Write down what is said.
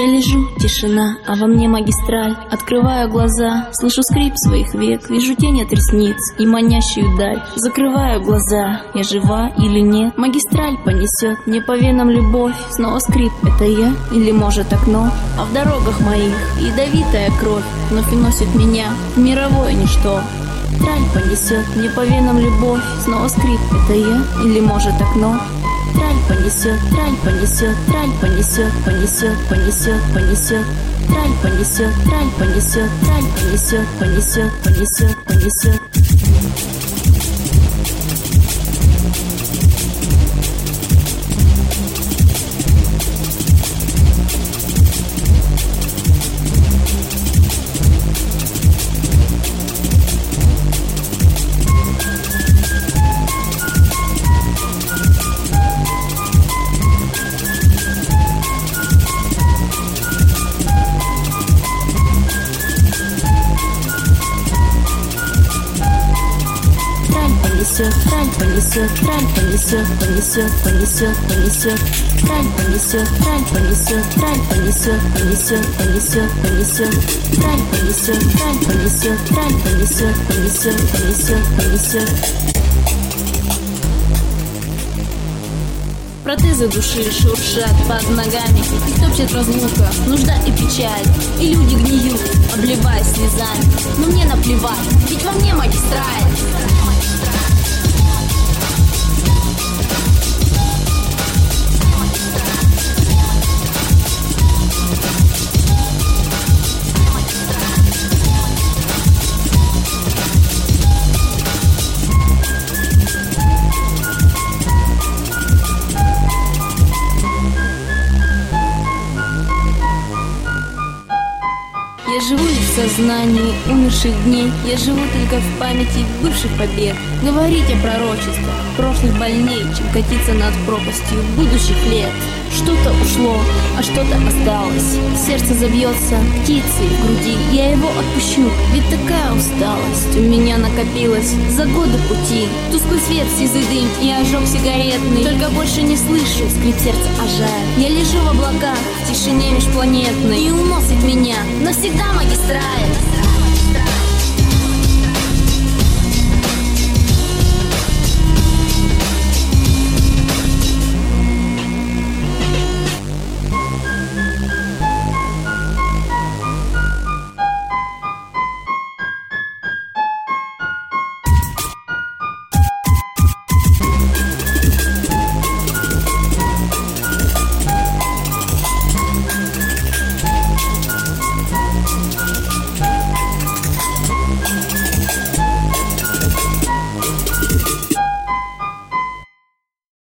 Я лежу, тишина, а во мне магистраль. Открываю глаза, слышу скрип своих век. Вижу тень от ресниц и манящую даль. Закрываю глаза, я жива или нет. Магистраль понесет мне по венам любовь. Снова скрип, это я или может окно? А в дорогах моих ядовитая кровь вновь уносит меня в мировое ничто. Траль понесет мне по венам любовь. Снова скрип, это я или может окно? Траль понесет, траль понесет, траль понесет, понесет, понесет, понесет. Траль понесет, траль понесет, траль понесет, понесет, понесет, понесет. Траль понесет, траль понесет, понесет, понесет, понесет. Траль понесет, траль понесет, траль понесет, понесет, понесет, понесет. Траль понесет, траль понесет, траль понесет, понесет, понесет, понесет. Протезы души шуршат под ногами. Их топчет разлука, нужда и печаль. И люди гниют, обливаясь слезами. Но мне наплевать, ведь во мне магистраль. Я живу лишь в сознании умерших дней. Я живу только в памяти бывших побед. Говорить о пророчествах прошлых больней, чем катиться над пропастью будущих лет. Что-то ушло, а что-то осталось. Сердце забьется птицей в груди. Я его отпущу, ведь такая усталость у меня накопилась за годы пути. Тусклый свет, сизый дым и ожог сигаретный. Только больше не слышу скрип сердца ожая. Я лежу в облаках, в тишине межпланетной, и уносит меня навсегда магистраль.